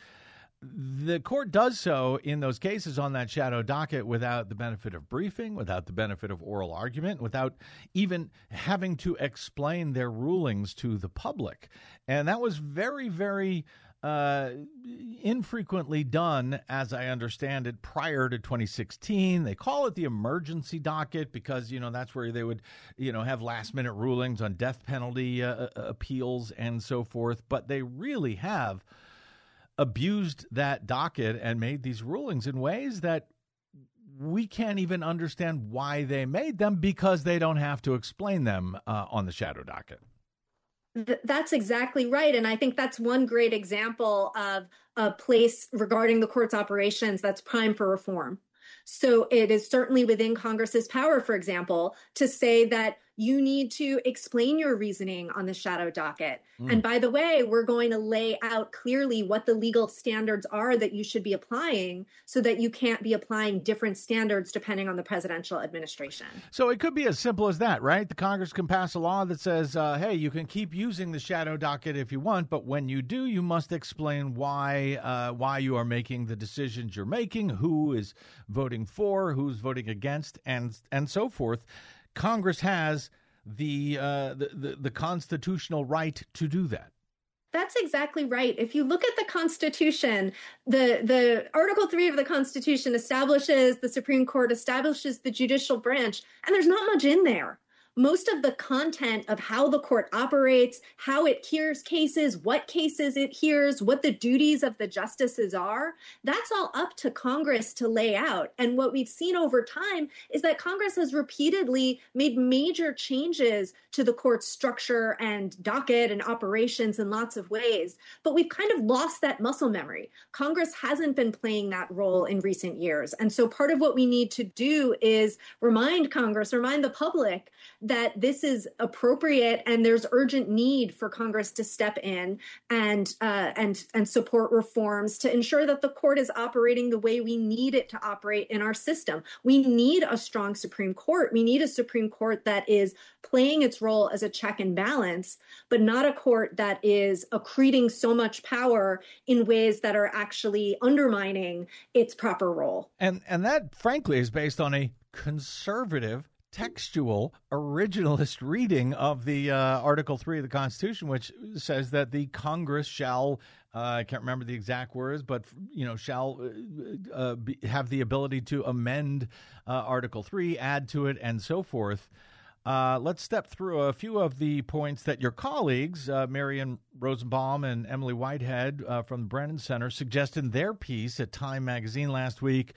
The court does so in those cases on that shadow docket without the benefit of briefing, without the benefit of oral argument, without even having to explain their rulings to the public. And that was very, very uh, infrequently done, as I understand it, prior to twenty sixteen. They call it the emergency docket because, you know, that's where they would, you know, have last minute rulings on death penalty uh, appeals and so forth. But they really have abused that docket and made these rulings in ways that we can't even understand why they made them because they don't have to explain them uh, on the shadow docket. Th- that's exactly right. And I think that's one great example of a place regarding the court's operations that's prime for reform. So it is certainly within Congress's power, for example, to say that you need to explain your reasoning on the shadow docket. Mm. And by the way, we're going to lay out clearly what the legal standards are that you should be applying so that you can't be applying different standards depending on the presidential administration. So it could be as simple as that, right? The Congress can pass a law that says, uh, hey, you can keep using the shadow docket if you want, but when you do, you must explain why uh, why you are making the decisions you're making, who is voting for, who's voting against, and and so forth. Congress has the, uh, the, the the constitutional right to do that. That's exactly right. If you look at the Constitution, the, the Article three of the Constitution establishes the Supreme Court, establishes the judicial branch, and there's not much in there. Most of the content of how the court operates, how it hears cases, what cases it hears, what the duties of the justices are, that's all up to Congress to lay out. And what we've seen over time is that Congress has repeatedly made major changes to the court's structure and docket and operations in lots of ways. But we've kind of lost that muscle memory. Congress hasn't been playing that role in recent years. And so part of what we need to do is remind Congress, remind the public that this is appropriate and there's urgent need for Congress to step in and uh, and and support reforms to ensure that the court is operating the way we need it to operate in our system. We need a strong Supreme Court. We need a Supreme Court that is playing its role as a check and balance, but not a court that is accreting so much power in ways that are actually undermining its proper role. And and that, frankly, is based on a conservative, textual, originalist reading of the uh, Article three of the Constitution, which says that the Congress shall, uh, I can't remember the exact words, but, you know, shall uh, uh, be, have the ability to amend uh, Article three, add to it, and so forth. Uh, let's step through a few of the points that your colleagues, uh, Marian Rosenbaum and Emily Whitehead uh, from the Brennan Center, suggested in their piece at Time magazine last week.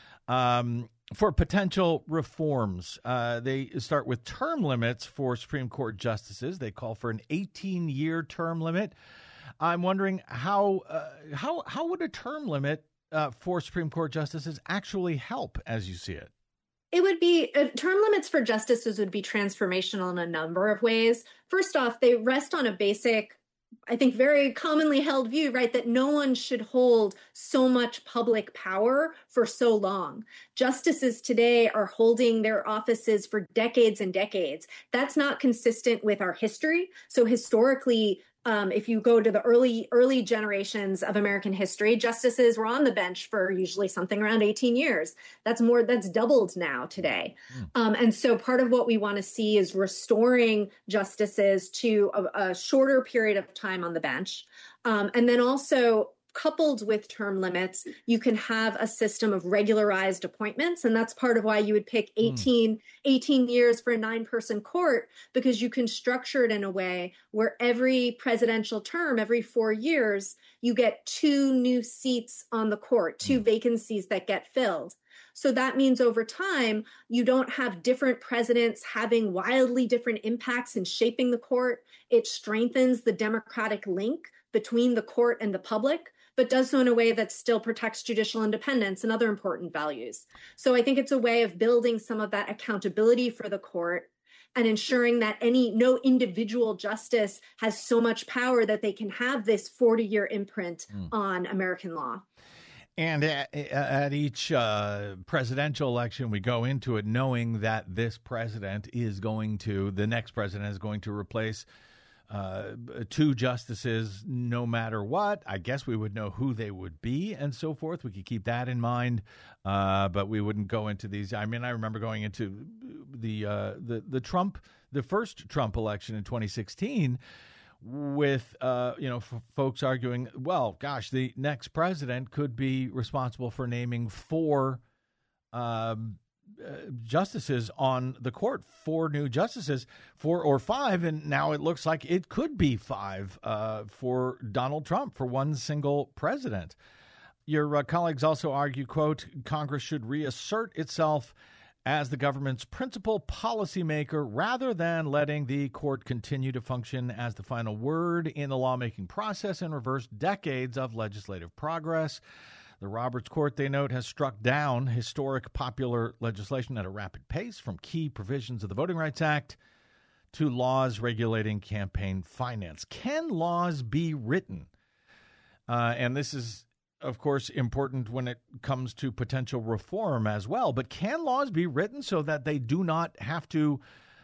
Um, For potential reforms, uh, they start with term limits for Supreme Court justices. They call for an eighteen-year term limit. I'm wondering how uh, how how would a term limit uh, for Supreme Court justices actually help, as you see it? It would be uh, term limits for justices would be transformational in a number of ways. First off, they rest on a basic, I think, very commonly held view, right, that no one should hold so much public power for so long. Justices today are holding their offices for decades and decades. That's not consistent with our history. So historically, um, if you go to the early, early generations of American history, justices were on the bench for usually something around eighteen years. That's more, that's doubled now today. Mm. Um, and so part of what we want to see is restoring justices to a, a shorter period of time on the bench. Um, and then also, coupled with term limits, you can have a system of regularized appointments. And that's part of why you would pick eighteen, mm. eighteen years for a nine-person court, because you can structure it in a way where every presidential term, every four years, you get two new seats on the court, two mm. vacancies that get filled. So that means over time, you don't have different presidents having wildly different impacts in shaping the court. It strengthens the democratic link between the court and the public, but does so in a way that still protects judicial independence and other important values. So I think it's a way of building some of that accountability for the court and ensuring that any no individual justice has so much power that they can have this forty-year imprint mm. on American law. And at, at each uh, presidential election, we go into it knowing that this president is going to, the next president is going to replace uh, two justices no matter what. I guess we would know who they would be and so forth. We could keep that in mind, uh, but we wouldn't go into these. I mean, I remember going into the uh, the the Trump, the first Trump election in twenty sixteen. With, uh, you know, f- folks arguing, well, gosh, the next president could be responsible for naming four um, uh, justices on the court, four new justices, four or five. And now it looks like it could be five uh, for Donald Trump, for one single president. Your uh, colleagues also argue, quote, Congress should reassert itself as the government's principal policymaker rather than letting the court continue to function as the final word in the lawmaking process and reverse decades of legislative progress. The Roberts Court, they note, has struck down historic popular legislation at a rapid pace, from key provisions of the Voting Rights Act to laws regulating campaign finance. Can laws be written? Uh, and this is, of course, important when it comes to potential reform as well. But can laws be written so that they do not have to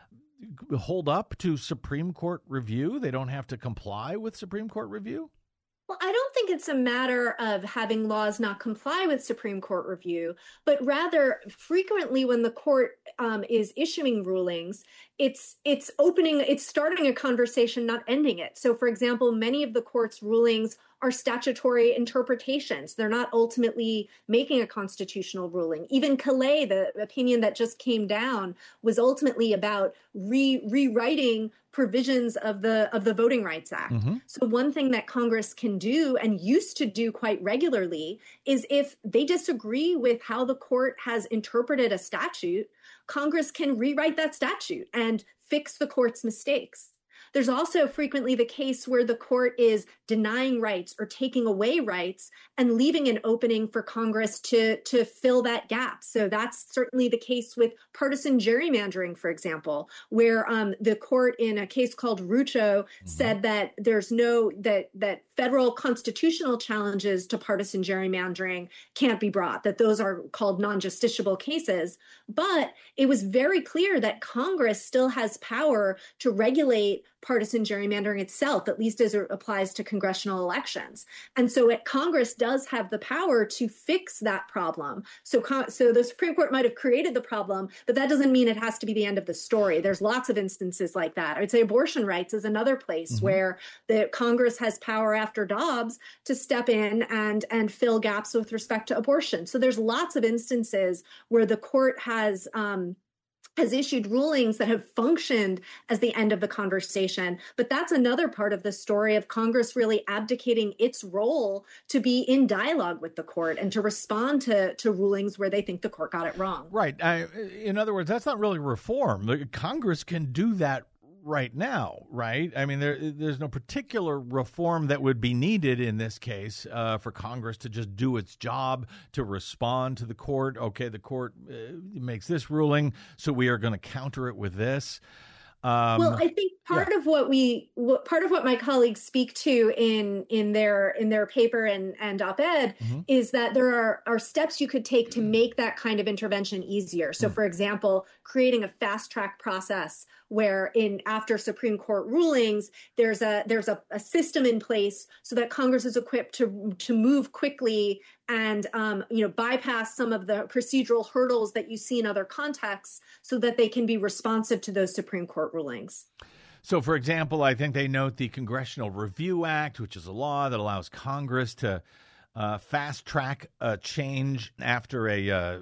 hold up to Supreme Court review? They don't have to comply with Supreme Court review? Well, I don't think it's a matter of having laws not comply with Supreme Court review, but rather frequently when the court um, is issuing rulings, it's it's opening, it's starting a conversation, not ending it. So, for example, many of the court's rulings are statutory interpretations. They're not ultimately making a constitutional ruling. Even Calais, the opinion that just came down, was ultimately about re- rewriting provisions of the of the Voting Rights Act. Mm-hmm. So one thing that Congress can do and used to do quite regularly is if they disagree with how the court has interpreted a statute, Congress can rewrite that statute and fix the court's mistakes. There's also frequently the case where the court is denying rights or taking away rights and leaving an opening for Congress to, to fill that gap. So that's certainly the case with partisan gerrymandering, for example, where um, the court in a case called Rucho mm-hmm. said that there's no, that, that federal constitutional challenges to partisan gerrymandering can't be brought, that those are called non-justiciable cases. But it was very clear that Congress still has power to regulate partisan gerrymandering itself, at least as it applies to congressional elections. And so it, Congress does have the power to fix that problem. So, so the Supreme Court might have created the problem, but that doesn't mean it has to be the end of the story. There's lots of instances like that. I would say abortion rights is another place mm-hmm. where the Congress has power after Dobbs to step in and, and fill gaps with respect to abortion. So there's lots of instances where the court has um, has issued rulings that have functioned as the end of the conversation. But that's another part of the story of Congress really abdicating its role to be in dialogue with the court and to respond to, to rulings where they think the court got it wrong. Right. I, in other words, that's not really reform. Congress can do that right now, right? I mean, there, there's no particular reform that would be needed in this case uh, for Congress to just do its job to respond to the court. Okay, the court uh, makes this ruling, so we are going to counter it with this. Um, well, I think part yeah. of what we, what, part of what my colleagues speak to in in their in their paper and, and op-ed mm-hmm. is that there are, are steps you could take to make that kind of intervention easier. So, mm-hmm. for example, creating a fast track process where in after Supreme Court rulings, there's a there's a, a system in place so that Congress is equipped to to move quickly and um, you know bypass some of the procedural hurdles that you see in other contexts so that they can be responsive to those Supreme Court rulings. So, for example, I think they note the Congressional Review Act, which is a law that allows Congress to uh, fast-track a change after a, uh,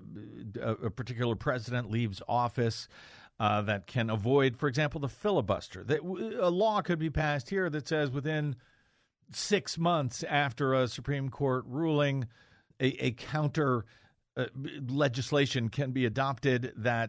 a particular president leaves office uh, that can avoid, for example, the filibuster. That a law could be passed here that says within six months after a Supreme Court ruling, a, a counter uh, legislation can be adopted that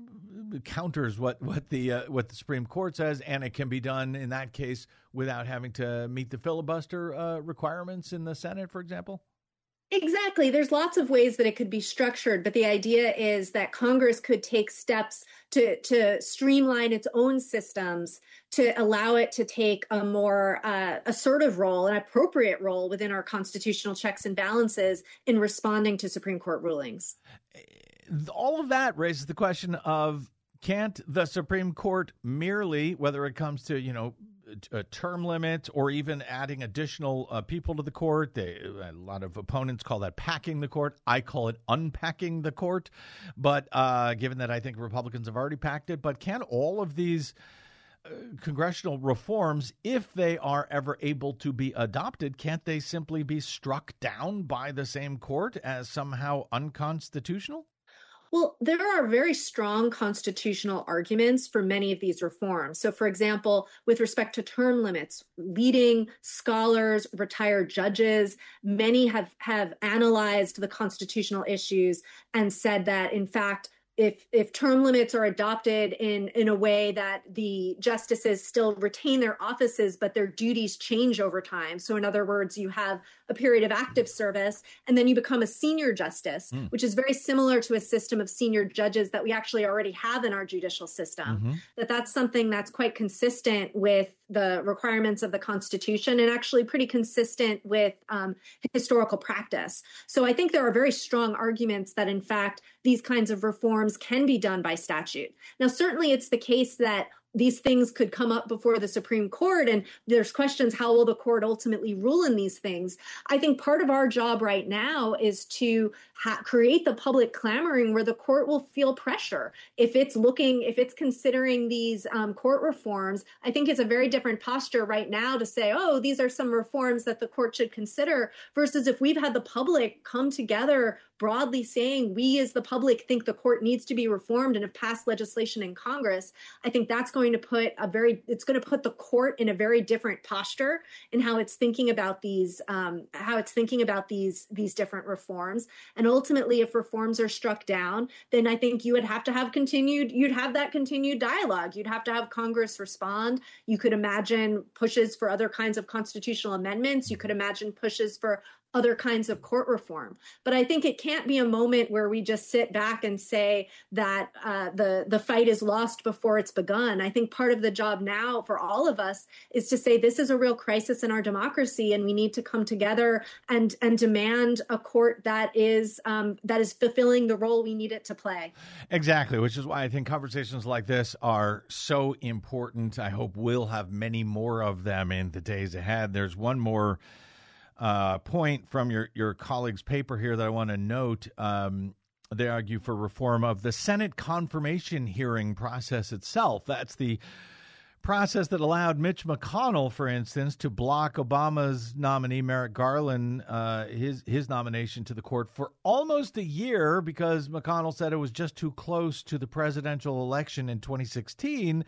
counters what what the uh, what the Supreme Court says, and it can be done in that case without having to meet the filibuster uh, requirements in the Senate, for example. Exactly. There's lots of ways that it could be structured, but the idea is that Congress could take steps to to streamline its own systems to allow it to take a more uh, assertive role, an appropriate role within our constitutional checks and balances in responding to Supreme Court rulings. All of that raises the question of, can't the Supreme Court merely, whether it comes to, you know, a term limit or even adding additional uh, people to the court? They, a lot of opponents call that packing the court. I call it unpacking the court. But uh, given that I think Republicans have already packed it, but can all of these uh, congressional reforms, if they are ever able to be adopted, can't they simply be struck down by the same court as somehow unconstitutional? Well, there are very strong constitutional arguments for many of these reforms. So, for example, with respect to term limits, leading scholars, retired judges, many have, have analyzed the constitutional issues and said that, in fact, if if term limits are adopted in in a way that the justices still retain their offices, but their duties change over time. So in other words, you have a period of active service and then you become a senior justice, mm. which is very similar to a system of senior judges that we actually already have in our judicial system. Mm-hmm. That that's something that's quite consistent with the requirements of the Constitution and actually pretty consistent with um, historical practice. So I think there are very strong arguments that, in fact, these kinds of reforms can be done by statute. Now, certainly it's the case that these things could come up before the Supreme Court, and there's questions, how will the court ultimately rule in these things? I think part of our job right now is to ha- create the public clamoring where the court will feel pressure. If it's looking, if it's considering these um, court reforms, I think it's a very different posture right now to say, oh, these are some reforms that the court should consider, versus if we've had the public come together broadly saying we as the public think the court needs to be reformed and have passed legislation in Congress, I think that's going to put a very, it's going to put the court in a very different posture in how it's thinking about these, um, how it's thinking about these, these different reforms. And ultimately, if reforms are struck down, then I think you would have to have continued, you'd have that continued dialogue. You'd have to have Congress respond. You could imagine pushes for other kinds of constitutional amendments. You could imagine pushes for other kinds of court reform. But I think it can't be a moment where we just sit back and say that uh, the, the fight is lost before it's begun. I think part of the job now for all of us is to say this is a real crisis in our democracy, and we need to come together and, and demand a court that is um, that is fulfilling the role we need it to play. Exactly, which is why I think conversations like this are so important. I hope we'll have many more of them in the days ahead. There's one more Uh, point from your, your colleague's paper here that I want to note. Um, they argue for reform of the Senate confirmation hearing process itself. That's the process that allowed Mitch McConnell, for instance, to block Obama's nominee, Merrick Garland, uh, his, his nomination to the court for almost a year because McConnell said it was just too close to the presidential election in twenty sixteen.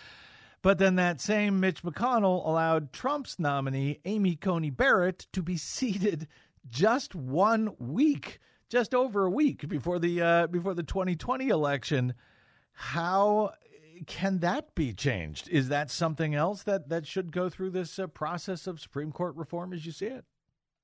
But then that same Mitch McConnell allowed Trump's nominee, Amy Coney Barrett, to be seated just one week, just over a week before the uh, before the twenty twenty election. How can that be changed? Is that something else that, that should go through this uh, process of Supreme Court reform as you see it?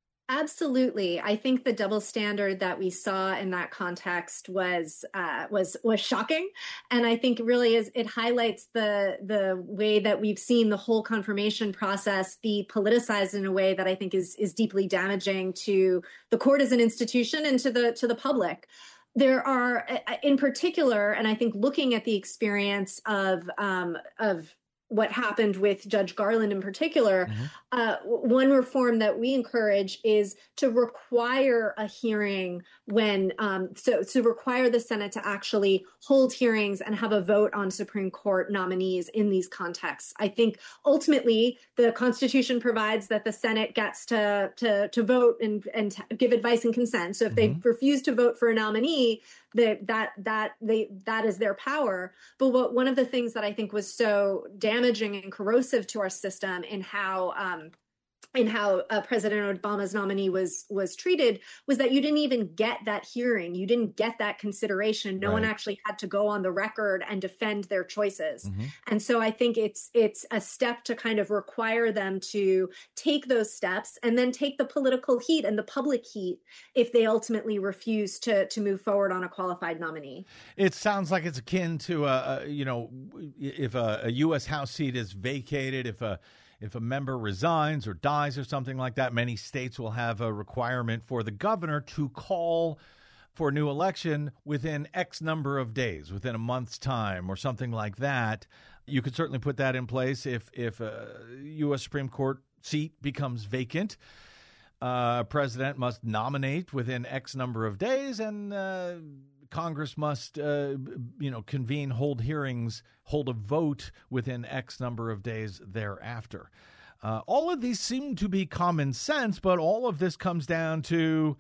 Absolutely. I think the double standard that we saw in that context was uh, was was shocking, and I think really is it highlights the the way that we've seen the whole confirmation process be politicized in a way that I think is is deeply damaging to the court as an institution and to the to the public. There are, in particular, and I think looking at the experience of um, of what happened with Judge Garland in particular, mm-hmm. uh, one reform that we encourage is to require a hearing when, um, so to require the Senate to actually hold hearings and have a vote on Supreme Court nominees in these contexts. I think ultimately the Constitution provides that the Senate gets to to, to vote and, and give advice and consent. So if mm-hmm. they refuse to vote for a nominee, that that that they that is their power. But what one of the things that I think was so damaging and corrosive to our system in how um, in how uh, President Obama's nominee was was treated was that you didn't even get that hearing. You didn't get that consideration. No right. one actually had to go on the record and defend their choices. Mm-hmm. And so I think it's it's a step to kind of require them to take those steps and then take the political heat and the public heat if they ultimately refuse to to move forward on a qualified nominee. It sounds like it's akin to, a, a, you know, if a, a U S House seat is vacated, if a If a member resigns or dies or something like that, many states will have a requirement for the governor to call for a new election within X number of days, within a month's time or something like that. You could certainly put that in place if, if a U S Supreme Court seat becomes vacant. Uh, a president must nominate within X number of days, and uh, Congress must, uh, you know, convene, hold hearings, hold a vote within X number of days thereafter. Uh, all of these seem to be common sense, but all of this comes down to,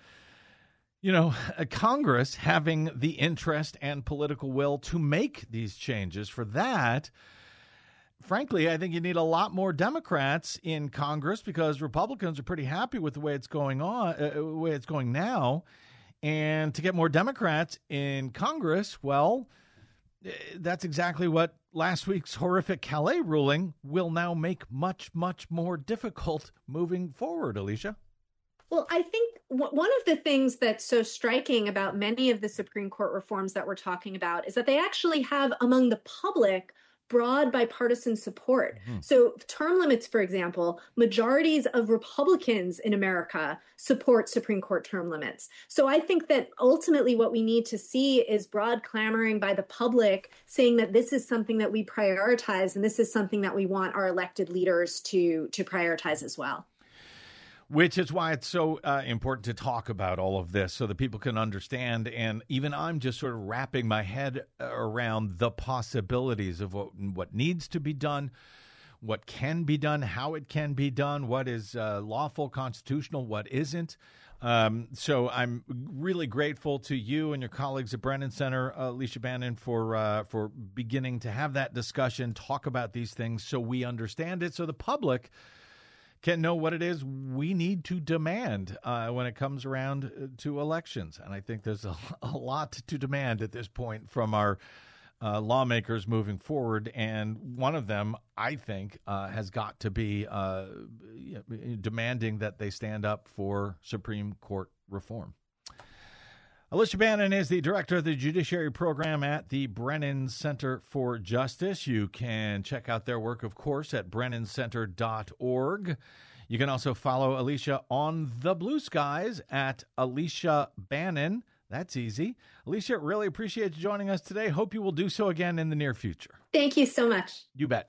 you know, Congress having the interest and political will to make these changes. For that, frankly, I think you need a lot more Democrats in Congress because Republicans are pretty happy with the way it's going on, uh, the way it's going now. And to get more Democrats in Congress, well, that's exactly what last week's horrific Calais ruling will now make much, much more difficult moving forward, Alicia. Well, I think w- one of the things that's so striking about many of the Supreme Court reforms that we're talking about is that they actually have among the public broad bipartisan support. Mm-hmm. So term limits, for example, majorities of Republicans in America support Supreme Court term limits. So I think that ultimately what we need to see is broad clamoring by the public saying that this is something that we prioritize and this is something that we want our elected leaders to, to prioritize as well. Which is why it's so uh, important to talk about all of this so that people can understand. And even I'm just sort of wrapping my head around the possibilities of what, what needs to be done, what can be done, how it can be done, what is uh, lawful, constitutional, what isn't. Um, so I'm really grateful to you and your colleagues at Brennan Center, uh, Alicia Bannon, for uh, for beginning to have that discussion, talk about these things so we understand it, so the public can know what it is we need to demand uh, when it comes around to elections. And I think there's a, a lot to demand at this point from our uh, lawmakers moving forward. And one of them, I think, uh, has got to be uh, demanding that they stand up for Supreme Court reform. Alicia Bannon is the director of the Judiciary Program at the Brennan Center for Justice. You can check out their work, of course, at brennan center dot org. You can also follow Alicia on the Blue Skies at Alicia Bannon. That's easy. Alicia, really appreciate you joining us today. Hope you will do so again in the near future. Thank you so much. You bet.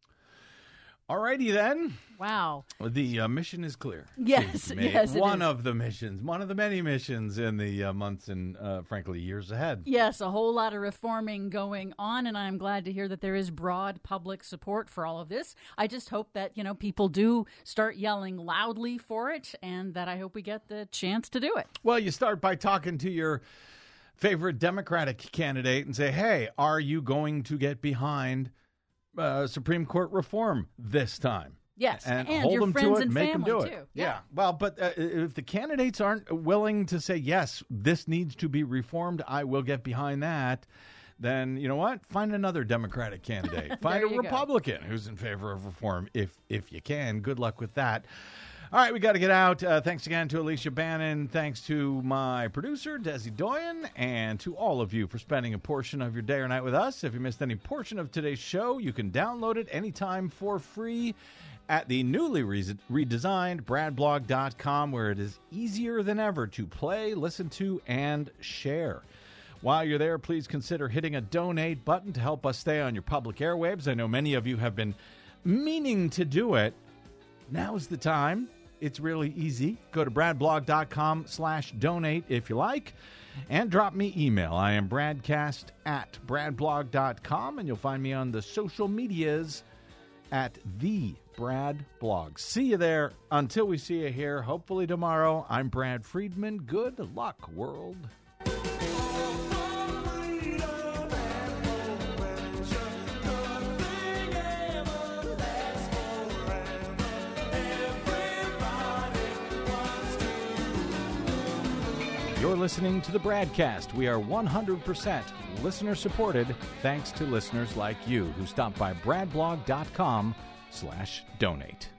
All righty then. Wow. The uh, mission is clear. Yes, yes. One of the missions, one of the many missions in the uh, months and, uh, frankly, years ahead. Yes, a whole lot of reforming going on, and I'm glad to hear that there is broad public support for all of this. I just hope that, you know, people do start yelling loudly for it, and that I hope we get the chance to do it. Well, you start by talking to your favorite Democratic candidate and say, hey, are you going to get behind Uh, Supreme Court reform this time? Yes, and, and hold your them friends to it, and make them do family, it. too. Yeah. Yeah. Well, but uh, if the candidates aren't willing to say, yes, this needs to be reformed, I will get behind that, then you know what? Find another Democratic candidate. Find a Republican go. who's in favor of reform if if you can. Good luck with that. All right, we got to get out. Uh, thanks again to Alicia Bannon. Thanks to my producer, Desi Doyen, and to all of you for spending a portion of your day or night with us. If you missed any portion of today's show, you can download it anytime for free at the newly re- redesigned brad blog dot com, where it is easier than ever to play, listen to, and share. While you're there, please consider hitting a donate button to help us stay on your public airwaves. I know many of you have been meaning to do it. Now's the time. It's really easy. Go to brad blog dot com slash donate if you like, and drop me email. I am bradcast at brad blog dot com, and you'll find me on the social medias at the Brad Blog. See you there. Until we see you here, hopefully tomorrow, I'm Brad Friedman. Good luck, world. You're listening to the Bradcast. We are one hundred percent listener-supported thanks to listeners like you who stop by brad blog dot com slash donate.